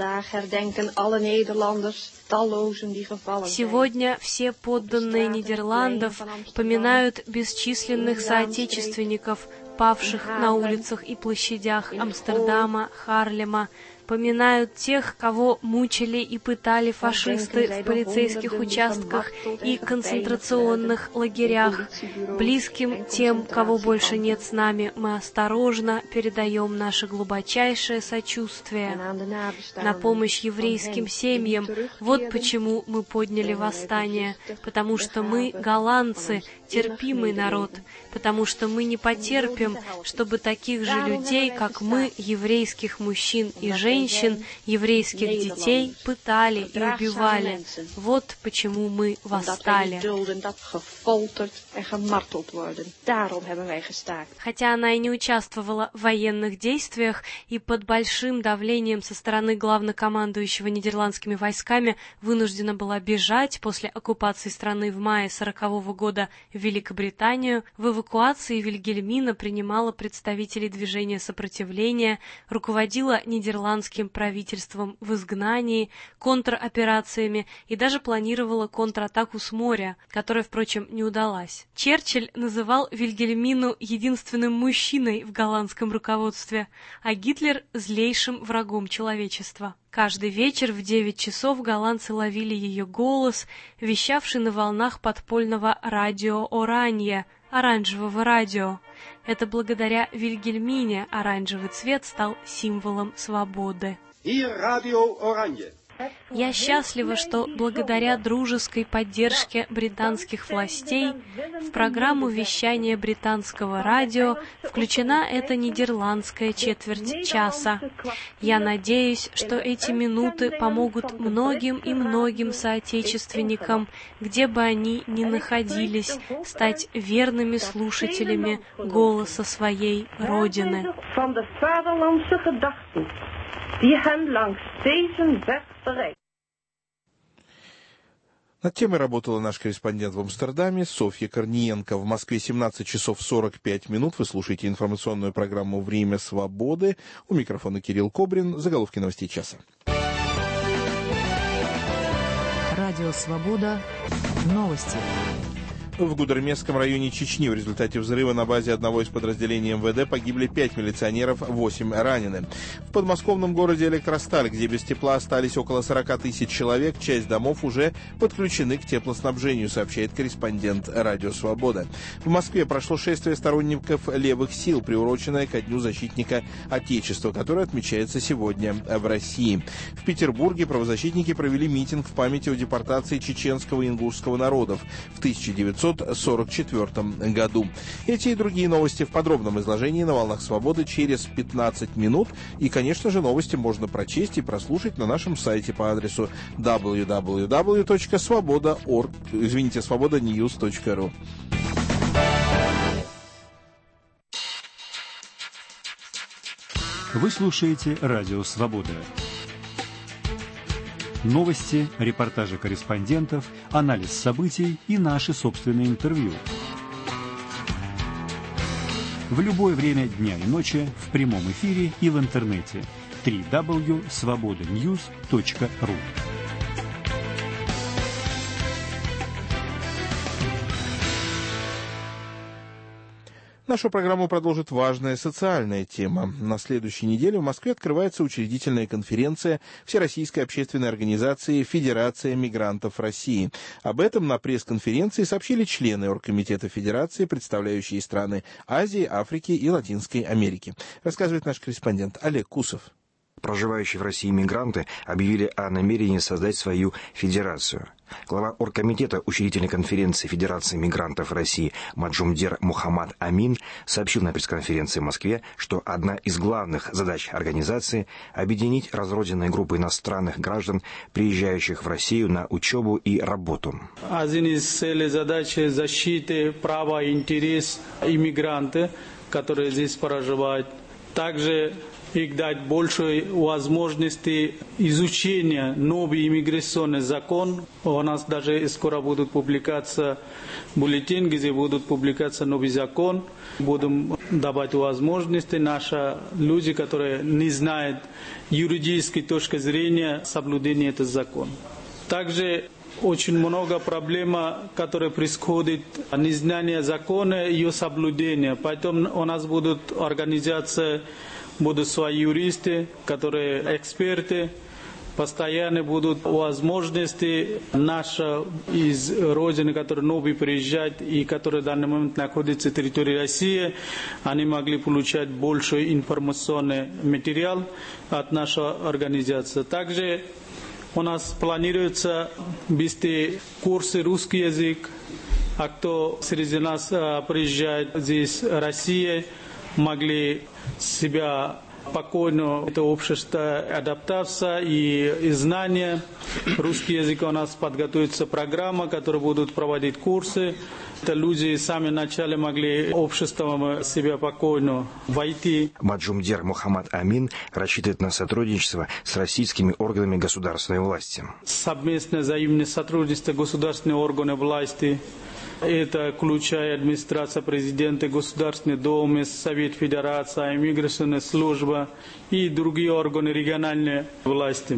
Сегодня все подданные Нидерландов поминают бесчисленных соотечественников, павших на улицах и площадях Амстердама, Харлема, поминают тех, кого мучили и пытали фашисты в полицейских участках и концентрационных лагерях. Близким тем, кого больше нет с нами, мы осторожно передаем наше глубочайшее сочувствие. На помощь еврейским семьям. Вот почему мы подняли восстание. Потому что мы, голландцы, терпимый народ. Потому что мы не потерпим, чтобы таких же людей, как мы, еврейских мужчин и женщин, еврейских детей, пытали и убивали. Вот почему мы восстали. Хотя она и не участвовала в военных действиях и под большим давлением со стороны главнокомандующего нидерландскими войсками вынуждена была бежать после оккупации страны в мае сорокового года в Великобританию, в эвакуации Вильгельмина принимала представителей движения сопротивления, руководила нидерландским правительством в изгнании, контроперациями и даже планировала контратаку с моря, которая, впрочем, не удалась. Черчилль называл Вильгельмину единственным мужчиной в голландском руководстве, а Гитлер – злейшим врагом человечества. Каждый вечер в девять часов голландцы ловили ее голос, вещавший на волнах подпольного радио «Оранье», оранжевого радио. Это благодаря Вильгельмине оранжевый цвет стал символом свободы. Я счастлива, что благодаря дружеской поддержке британских властей в программу вещания британского радио включена эта нидерландская четверть часа. Я надеюсь, что эти минуты помогут многим и многим соотечественникам, где бы они ни находились, стать верными слушателями голоса своей Родины. Над темой работала наш корреспондент в Амстердаме Софья Корниенко. В Москве семнадцать часов сорок пять минут. Вы слушаете информационную программу «Время свободы». У микрофона Кирилл Кобрин. Заголовки новостей часа. Радио «Свобода». Новости. В Гудермесском районе Чечни в результате взрыва на базе одного из подразделений эм вэ дэ погибли пять милиционеров, восемь ранены. В подмосковном городе Электросталь, где без тепла остались около сорок тысяч человек, часть домов уже подключены к теплоснабжению, сообщает корреспондент «Радио Свобода». В Москве прошло шествие сторонников левых сил, приуроченное ко Дню защитника Отечества, который отмечается сегодня в России. В Петербурге правозащитники провели митинг в память о депортации чеченского и ингушского народов в тысяча девятьсот девятьсот сорок четвёртом году. Эти и другие новости в подробном изложении на «Волнах Свободы» через пятнадцать минут. И, конечно же, новости можно прочесть и прослушать на нашем сайте по адресу дабл ю дабл ю дабл ю точка свобода точка орг, извините, свобода ньюс точка ру. Вы слушаете Радио Свобода. Новости, репортажи корреспондентов, анализ событий и наши собственные интервью. В любое время дня и ночи, в прямом эфире и в интернете. дабл ю дабл ю дабл ю точка свобода ньюс точка ру. Нашу программу продолжит важная социальная тема. На следующей неделе в Москве открывается учредительная конференция Всероссийской общественной организации «Федерация мигрантов России». Об этом на пресс-конференции сообщили члены Оргкомитета Федерации, представляющие страны Азии, Африки и Латинской Америки. Рассказывает наш корреспондент Олег Кусов. Проживающие в России мигранты объявили о намерении создать свою федерацию. Глава Оргкомитета учредительной конференции Федерации мигрантов России Маджумдер Мухаммад Амин сообщил на пресс-конференции в Москве, что одна из главных задач организации – объединить разрозненные группы иностранных граждан, приезжающих в Россию на учебу и работу. Один из целей задачи – защиты права и интерес иммигранта, которые здесь проживают. Также их дать больше возможностей изучения новый иммиграционный закон. У нас даже скоро будут публикаться бюллетени, где будут публикаться новый закон. Будем давать возможности нашим людям, которые не знают юридической точки зрения соблюдения этого закона. Также очень много проблем, которые происходят, незнание закона и ее соблюдения. Поэтому у нас будут организации, будут свои юристы, которые эксперты, постоянно будут возможности наши из Родины, которые новые приезжают и которые в данный момент находятся на территории России, они могли получать больше информационный материал от нашей организации. Также у нас планируется вести курсы русский язык, а кто среди нас приезжает здесь в Россию, могли себя спокойно, это общество, адаптация и, и знания. Русский язык у нас подготовится программа, которая будут проводить курсы. Это люди сами вначале могли обществом себя спокойно войти. Маджумдер Мухаммад Амин рассчитывает на сотрудничество с российскими органами государственной власти. Совместное взаимное сотрудничество государственных органов власти. Это включая администрация президента, Государственный дом, Совет Федерации, иммиграционная служба и другие органы региональной власти.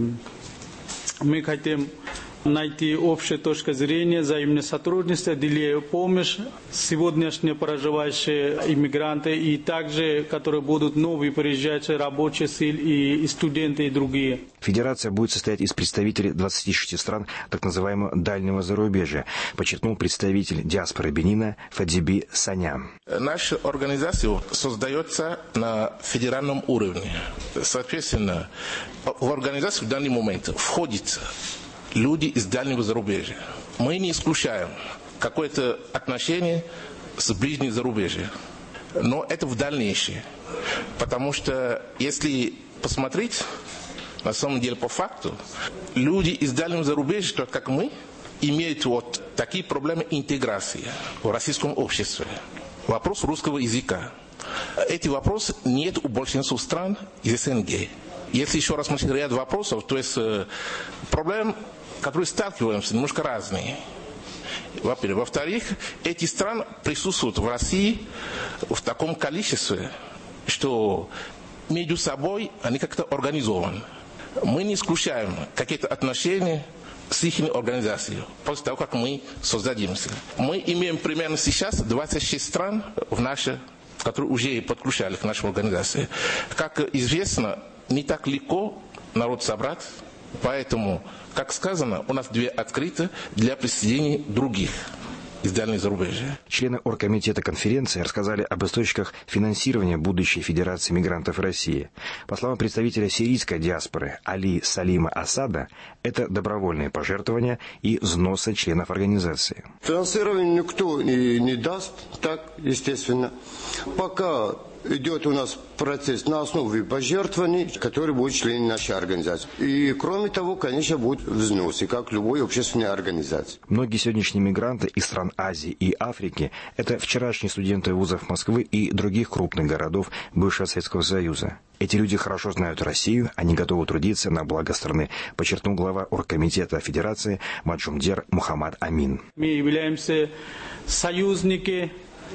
Мы хотим найти общую точку зрения, взаимное сотрудничество, делая помощь сегодняшние проживающие иммигранты и также, которые будут новые приезжающие рабочие силы и студенты и другие. Федерация будет состоять из представителей двадцати шести стран так называемого дальнего зарубежья, подчеркнул представитель диаспоры Бенина Фадиби Саня. Наша организация создается на федеральном уровне. Соответственно, в организацию в данный момент входит люди из дальнего зарубежья. Мы не исключаем какое-то отношение с ближним зарубежьем. Но это в дальнейшем. Потому что если посмотреть, на самом деле по факту, люди из дальнего зарубежья, как мы, имеют вот такие проблемы интеграции в российском обществе. Вопрос русского языка. Эти вопросы нет у большинства стран из СНГ. Если еще раз смотреть ряд вопросов, то есть проблем, которые сталкиваемся, немножко разные. Во-первых. Во-вторых, эти страны присутствуют в России в таком количестве, что между собой они как-то организованы. Мы не исключаем какие-то отношения с их организацией после того, как мы создадимся. Мы имеем примерно сейчас двадцать шесть стран, в нашей, которые уже подключали к нашей организации. Как известно, не так легко народ собрать, поэтому, как сказано, у нас две открыты для присоединения других. из дальнего зарубежья. Члены оргкомитета конференции рассказали об источниках финансирования будущей Федерации мигрантов России. По словам представителя сирийской диаспоры Али Салима Асада, это добровольные пожертвования и взносы членов организации. Финансирование никто не, не даст, так, естественно. Пока идет у нас процесс на основе пожертвований, которые будут члены нашей организации. И кроме того, конечно, будут взносы, как любой общественной организации. Многие сегодняшние мигранты из стран Азии и Африки – это вчерашние студенты вузов Москвы и других крупных городов бывшего Советского Союза. Эти люди хорошо знают Россию, они готовы трудиться на благо страны, подчеркнул глава оргкомитета Федерации Маджумдер Мухаммад Амин. Мы являемся союзниками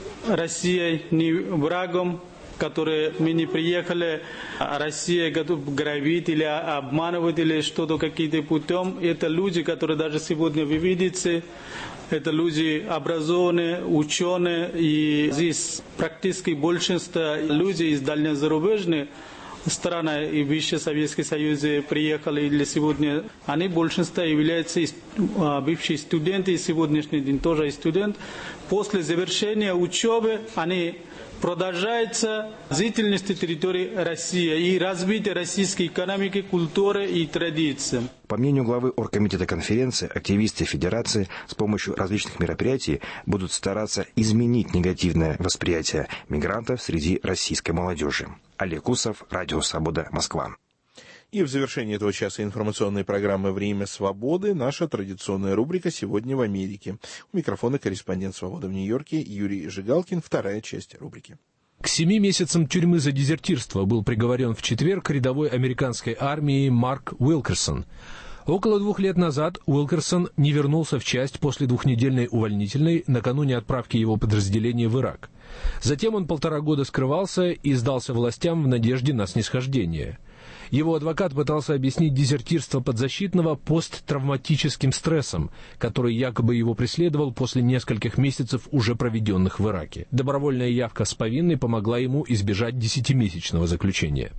России, не врагом, которые мы не приехали, Россия готова грабить или обманывать, или что-то какие-то путем. Это люди, которые даже сегодня вы видите, это люди образованные, ученые, и здесь практически большинство людей из дальнезарубежных стран и бывший Советский Союз приехали, или сегодня они большинство являются бывшие студенты, и сегодняшний день тоже студент. После завершения учебы они продолжается деятельность территории России и развитие российской экономики, культуры и традиций. По мнению главы оргкомитета конференции, активисты Федерации с помощью различных мероприятий будут стараться изменить негативное восприятие мигрантов среди российской молодежи. Олег Усов, Радио Свобода, Москва. И в завершении этого часа информационной программы «Время свободы» наша традиционная рубрика «Сегодня в Америке». У микрофона корреспондент «Свободы» в Нью-Йорке Юрий Жигалкин. Вторая часть рубрики. К семи месяцам тюрьмы за дезертирство был приговорен в четверг рядовой американской армии Марк Уилкерсон. Около двух лет назад Уилкерсон не вернулся в часть после двухнедельной увольнительной накануне отправки его подразделения в Ирак. Затем он полтора года скрывался и сдался властям в надежде на снисхождение. Его адвокат пытался объяснить дезертирство подзащитного посттравматическим стрессом, который якобы его преследовал после нескольких месяцев, уже проведенных в Ираке. Добровольная явка с повинной помогла ему избежать десятимесячного заключения.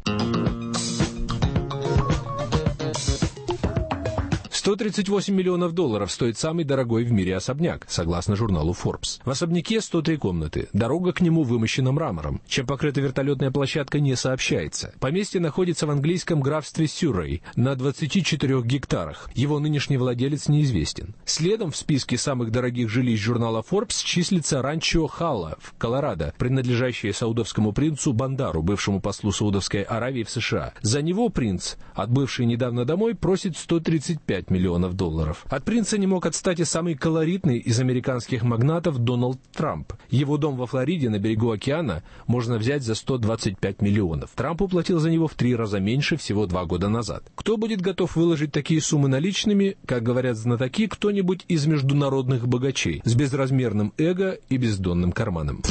сто тридцать восемь миллионов долларов стоит самый дорогой в мире особняк, согласно журналу Forbes. В особняке сто три комнаты. Дорога к нему вымощена мрамором. Чем покрыта вертолетная площадка, не сообщается. Поместье находится в английском графстве Сюррей на двадцати четырёх гектарах. Его нынешний владелец неизвестен. Следом в списке самых дорогих жилищ журнала Forbes числится ранчо Халла в Колорадо, принадлежащее саудовскому принцу Бандару, бывшему послу Саудовской Аравии в США. За него принц, отбывший недавно домой, просит сто тридцать пять миллионов долларов. От принца не мог отстать и самый колоритный из американских магнатов Дональд Трамп. Его дом во Флориде на берегу океана можно взять за сто двадцать пять миллионов. Трамп уплатил за него в три раза меньше всего два года назад. Кто будет готов выложить такие суммы наличными, как говорят знатоки, кто-нибудь из международных богачей с безразмерным эго и бездонным карманом.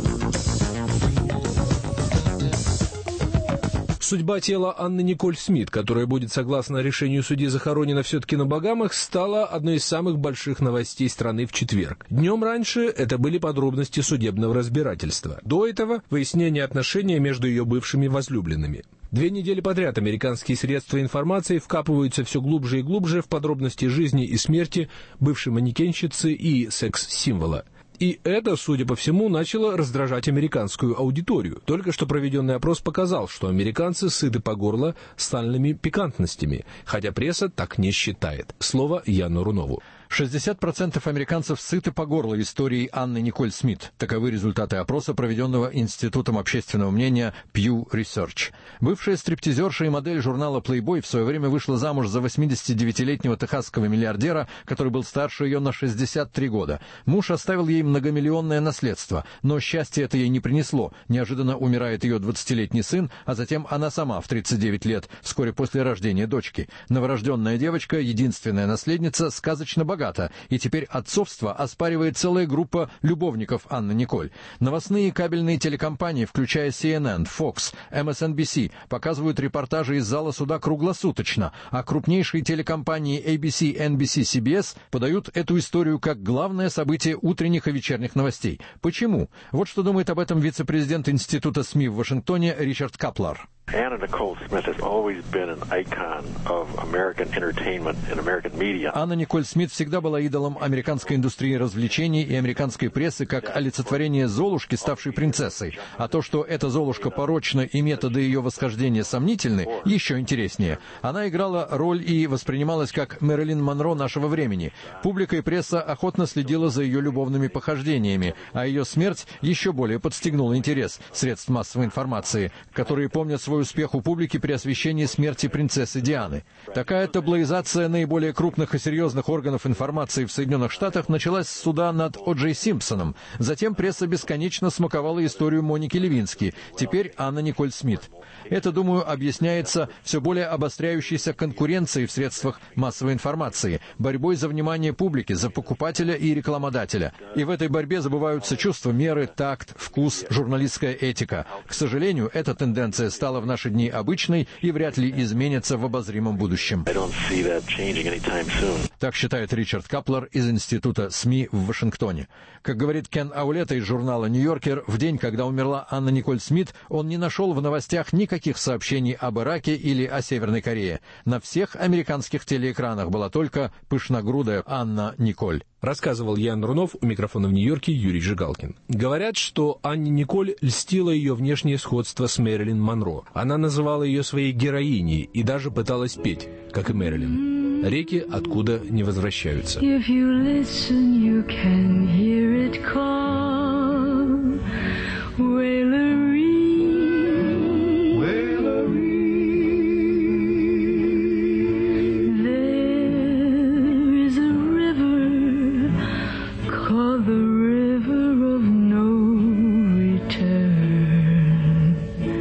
Судьба тела Анны Николь Смит, которая будет, согласно решению судьи, захоронена все-таки на Багамах, стала одной из самых больших новостей страны в четверг. Днем раньше это были подробности судебного разбирательства. До этого выяснение отношений между ее бывшими возлюбленными. Две недели подряд американские средства информации вкапываются все глубже и глубже в подробности жизни и смерти бывшей манекенщицы и секс-символа. И это, судя по всему, начало раздражать американскую аудиторию. Только что проведенный опрос показал, что американцы сыты по горло стальными пикантностями, хотя пресса так не считает. Слово Яну Рунову. шестьдесят процентов американцев сыты по горло историей Анны Николь Смит. Таковы результаты опроса, проведенного Институтом общественного мнения Pew Research. Бывшая стриптизерша и модель журнала Playboy в свое время вышла замуж за восьмидесятидевятилетнего техасского миллиардера, который был старше ее на шестьдесят три года. Муж оставил ей многомиллионное наследство, но счастье это ей не принесло. Неожиданно умирает ее двадцатилетний сын, а затем она сама в тридцать девять лет, вскоре после рождения дочки. Новорожденная девочка, единственная наследница, сказочно богата, и теперь отцовство оспаривает целая группа любовников Анны Николь. Новостные кабельные телекомпании, включая си эн эн, Fox, эм эс эн би си, показывают репортажи из зала суда круглосуточно, а крупнейшие телекомпании эй би си, эн би си, си би эс подают эту историю как главное событие утренних и вечерних новостей. Почему? Вот что думает об этом вице-президент Института СМИ в Вашингтоне Ричард Каплар. Anna Nicole Smith has always been an icon of American entertainment and American media. Анна Николь Смит всегда была идолом американской индустрии развлечений и американской прессы как олицетворение Золушки, ставшей принцессой. А то, что эта Золушка порочна и методы ее восхождения сомнительны, еще интереснее. Она играла роль и воспринималась как Мэрилин Монро нашего времени. Публика и пресса охотно следила за ее любовными похождениями, а ее смерть еще более подстегнула интерес средств массовой информации, которые помнят свой успех у публики при освещении смерти принцессы Дианы. Такая таблоизация наиболее крупных и серьезных органов информации в Соединенных Штатах началась с суда над О. Джей Симпсоном. Затем пресса бесконечно смаковала историю Моники Левински, теперь Анна Николь Смит. Это, думаю, объясняется все более обостряющейся конкуренцией в средствах массовой информации, борьбой за внимание публики, за покупателя и рекламодателя. И в этой борьбе забываются чувства меры, такт, вкус, журналистская этика. К сожалению, эта тенденция стала в наши дни обычной и вряд ли изменится в обозримом будущем. Так считает Ричард Каплер из Института СМИ в Вашингтоне. Как говорит Кен Аулета из журнала «Нью-Йоркер», в день, когда умерла Анна Николь Смит, он не нашел в новостях никаких сообщений об Ираке или о Северной Корее. На всех американских телеэкранах была только пышногрудая Анна Николь. Рассказывал Ян Рунов, у микрофона в Нью-Йорке Юрий Жигалкин. Говорят, что Анне Николь льстило ее внешнее сходство с Мэрилин Монро. Она называла ее своей героиней и даже пыталась петь, как и Мэрилин. Реки откуда не возвращаются. If you listen, you can hear it call. Wailery, Wailery. There is a river called the river of no return.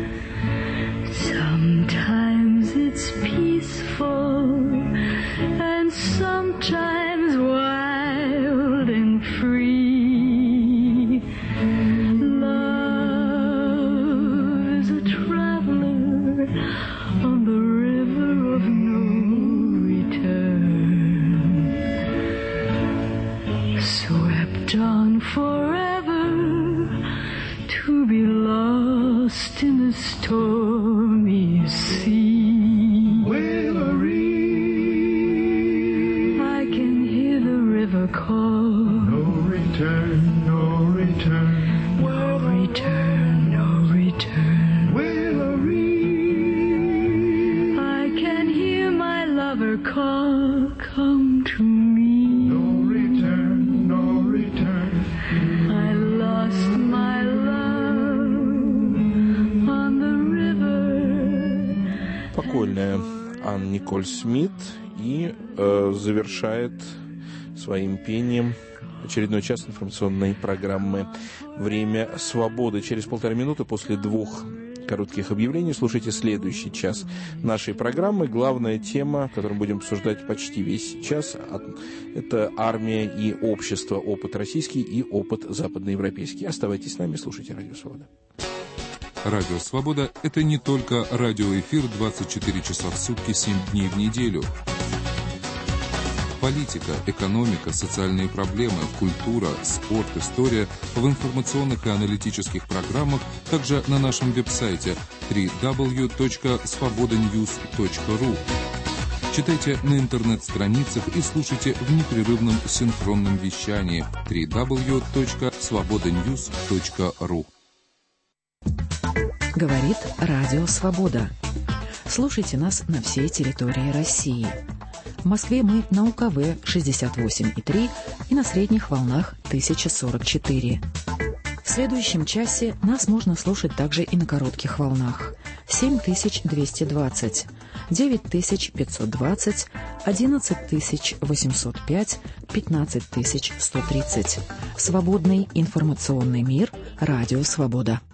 Sometimes it's peaceful, and sometimes wild and free. Love is a traveler on the river of no return, swept on forever to be lost in the stormy sea. Call. No return, no return, no return, no return. Wailery. I can hear my lover call, come to me. No return, no return. I lost my love on the river. Покойная Анна Николь Смит и э, завершает своим пением очередной час информационной программы «Время свободы». Через полтора минуты после двух коротких объявлений слушайте следующий час нашей программы. Главная тема, которую будем обсуждать почти весь час, это армия и общество, опыт российский и опыт западноевропейский. Оставайтесь с нами, слушайте Радио Свобода. Радио Свобода – это не только радиоэфир двадцать четыре часа в сутки, семь дней в неделю. Политика, экономика, социальные проблемы, культура, спорт, история в информационных и аналитических программах, также на нашем веб-сайте дабл ю дабл ю дабл ю точка свобода ньюс точка ру. Читайте на интернет-страницах и слушайте в непрерывном синхронном вещании дабл ю дабл ю дабл ю точка свобода ньюс точка ру. Говорит Радио Свобода. Слушайте нас на всей территории России. В Москве мы на У Ка Вэ шестьдесят восемь и три и на средних волнах тысяча сорок четыре. В следующем часе нас можно слушать также и на коротких волнах. семь тысяч двести двадцать, девять тысяч пятьсот двадцать, одиннадцать тысяч восемьсот пять, пятнадцать тысяч сто тридцать. Свободный информационный мир. Радио Свобода.